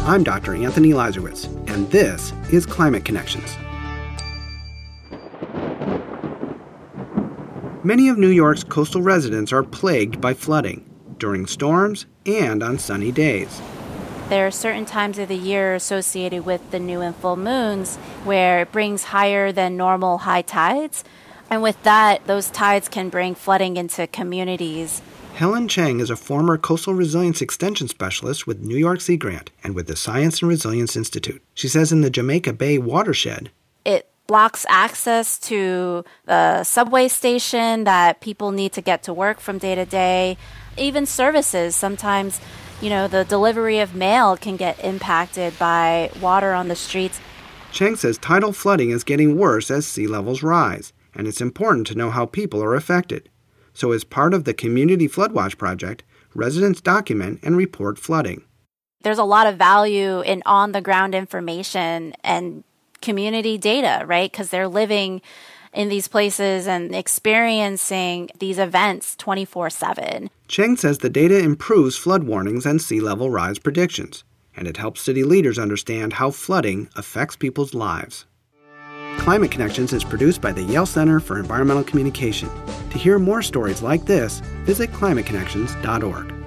I'm Dr. Anthony Lazarowitz, and this is Climate Connections. Many of New York's coastal residents are plagued by flooding during storms and on sunny days. There are certain times of the year associated with the new and full moons where it brings higher than normal high tides. And with that, those tides can bring flooding into communities. Helen Chang is a former coastal resilience extension specialist with New York Sea Grant and with the Science and Resilience Institute. She says in the Jamaica Bay watershed, it blocks access to the subway station that people need to get to work from day to day. Even services, sometimes, the delivery of mail can get impacted by water on the streets. Chang says tidal flooding is getting worse as sea levels rise, and it's important to know how people are affected. So as part of the Community Floodwatch Project, residents document and report flooding. There's a lot of value in on-the-ground information and community data, right? Because they're living in these places and experiencing these events 24/7. Cheng says the data improves flood warnings and sea level rise predictions, and it helps city leaders understand how flooding affects people's lives. Climate Connections is produced by the Yale Center for Environmental Communication. To hear more stories like this, visit climateconnections.org.